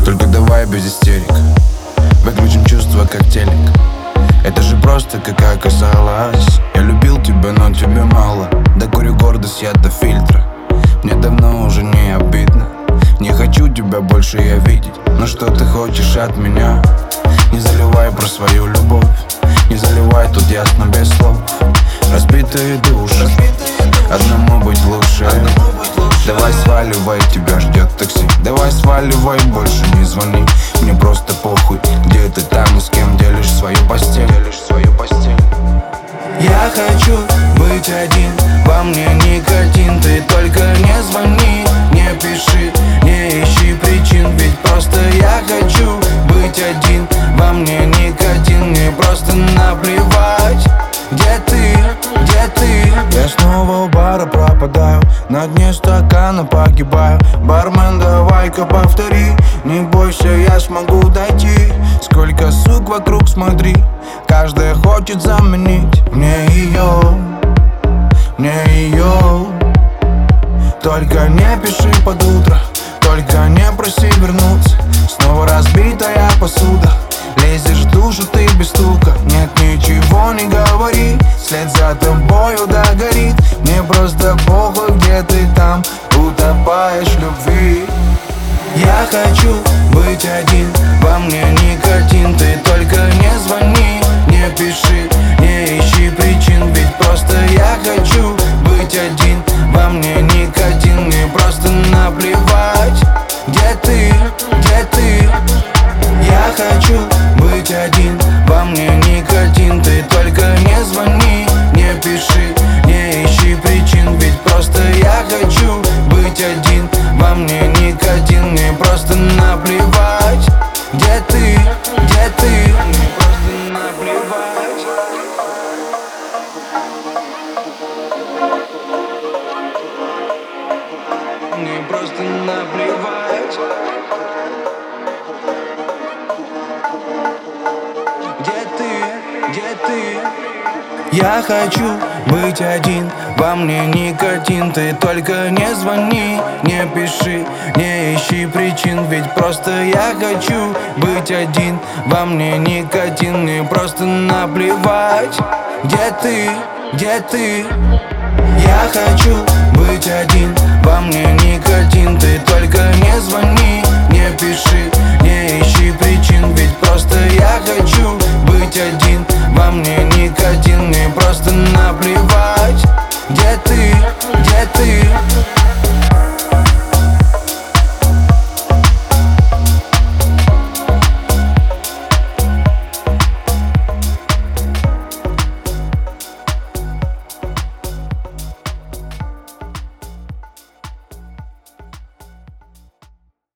Только давай без истерик, выключим чувства как телек. Это же просто как оказалось. Я любил тебя, но тебе мало. Докурю гордость я до фильтра. Мне давно уже не обидно. Не хочу тебя больше я видеть. Но что ты хочешь от меня? Не заливай про свою любовь. Не заливай, тут ясно без слов. Разбитые души, одному быть лучше. Давай сваливай, тебя ждет такси. Давай сваливай, больше не звони. Мне просто похуй, где ты там и с кем делишь свою постель. Я хочу быть один, во мне никотин. Ты только не звони, не пиши, не ищи причин. Ведь просто я хочу быть один, во мне никотин. Мне просто наплевать, где ты, где ты. Я снова у бара пропадаю, на дне стакана погибаю. Бармен, давай-ка повтори, не бойся, я смогу дойти. Сколько сук вокруг, смотри, каждая хочет заменить мне ее, мне ее. Только не пиши под утро, только не проси вернуться. Снова разбитая посуда, лезешь в душу ты без стука. Нет, ничего не говори, вслед за тобою догорит. Мне просто похуй, где ты там утопаешь в любви. Я хочу быть один, во мне никотин. Ты только не звони, не пиши, не ищи причин. Ведь просто я хочу быть один, во мне никотин. Мне просто наплевать, где ты, где ты. Я хочу быть один, во мне никотин. Ты только не звони, не пиши, не ищи причин. Ведь просто я хочу быть один, во мне никотин. Мне просто наплевать, где ты, где ты. Мне просто наплевать. Мне просто наплевать, где ты, где ты. Я хочу быть один, во мне никотин. Ты только не звони, не пиши, не ищи причин. Ведь просто я хочу быть один, во мне никотин. Мне просто наплевать, где ты, где ты. Я хочу быть один, во мне никотин. Ты только не звони, не пиши, не ищи причин. Ведь просто я хочу быть один, во мне никотин. Мне просто наплевать, где ты, где ты.